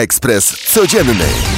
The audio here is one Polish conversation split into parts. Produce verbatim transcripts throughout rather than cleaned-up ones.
Ekspres Codzienny.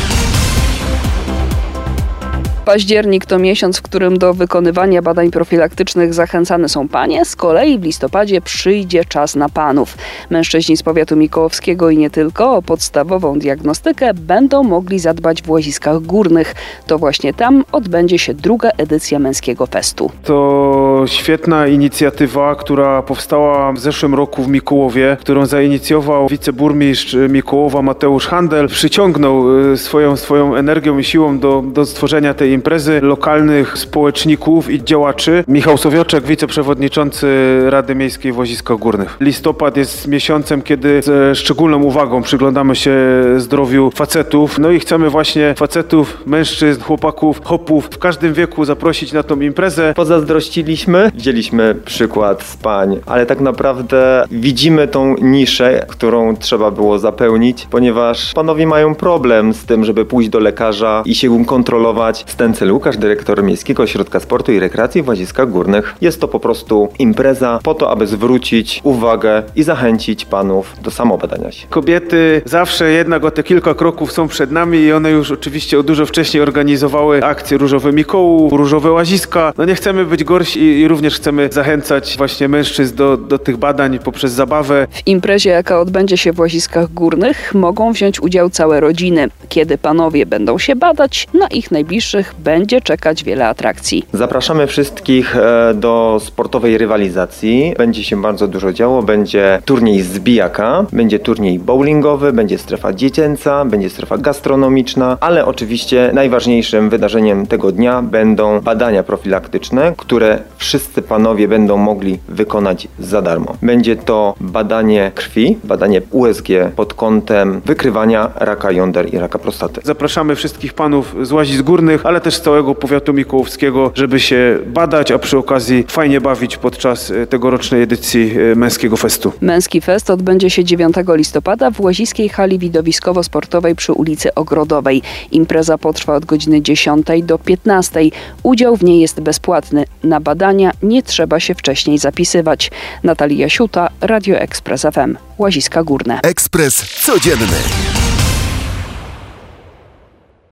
Październik to miesiąc, w którym do wykonywania badań profilaktycznych zachęcane są panie, z kolei w listopadzie przyjdzie czas na panów. Mężczyźni z powiatu mikołowskiego i nie tylko o podstawową diagnostykę będą mogli zadbać w Łaziskach Górnych. To właśnie tam odbędzie się druga edycja Męskiego Festu. To świetna inicjatywa, która powstała w zeszłym roku w Mikołowie, którą zainicjował wiceburmistrz Mikołowa Mateusz Handel. Przyciągnął swoją, swoją energią i siłą do, do stworzenia tej imprezy lokalnych społeczników i działaczy. Michał Sowioczek, wiceprzewodniczący Rady Miejskiej w Łaziskach Górnych. Listopad jest miesiącem, kiedy ze szczególną uwagą przyglądamy się zdrowiu facetów. No i chcemy właśnie facetów, mężczyzn, chłopaków, chłopów w każdym wieku zaprosić na tą imprezę. Pozazdrościliśmy, wzięliśmy przykład z pań, ale tak naprawdę widzimy tą niszę, którą trzeba było zapełnić, ponieważ panowie mają problem z tym, żeby pójść do lekarza i się kontrolować. Stencel Łukasz, dyrektor Miejskiego Ośrodka Sportu i Rekreacji w Łaziskach Górnych. Jest to po prostu impreza po to, aby zwrócić uwagę i zachęcić panów do samobadania się. Kobiety zawsze jednak o te kilka kroków są przed nami i one już oczywiście dużo wcześniej organizowały akcje Różowy Mikołów, Różowe Łaziska. No nie chcemy być gorsi i, i również chcemy zachęcać właśnie mężczyzn do, do tych badań poprzez zabawę. W imprezie, jaka odbędzie się w Łaziskach Górnych, mogą wziąć udział całe rodziny. Kiedy panowie będą się badać, na ich najbliższych będzie czekać wiele atrakcji. Zapraszamy wszystkich do sportowej rywalizacji. Będzie się bardzo dużo działo. Będzie turniej zbijaka, będzie turniej bowlingowy, będzie strefa dziecięca, będzie strefa gastronomiczna, ale oczywiście najważniejszym wydarzeniem tego dnia będą badania profilaktyczne, które wszyscy panowie będą mogli wykonać za darmo. Będzie to badanie krwi, badanie U S G pod kątem wykrywania raka jąder i raka prostaty. Zapraszamy wszystkich panów z Łazisk Górnych, ale też z całego powiatu mikołowskiego, żeby się badać, a przy okazji fajnie bawić podczas tegorocznej edycji Męskiego Festu. Męski Fest odbędzie się dziewiątego listopada w Łaziskiej Hali Widowiskowo-Sportowej przy ulicy Ogrodowej. Impreza potrwa od godziny dziesiątej do piętnastej. Udział w niej jest bezpłatny. Na badania nie trzeba się wcześniej zapisywać. Natalia Siuta, Radio Ekspres F M. Łaziska Górne. Ekspres Codzienny.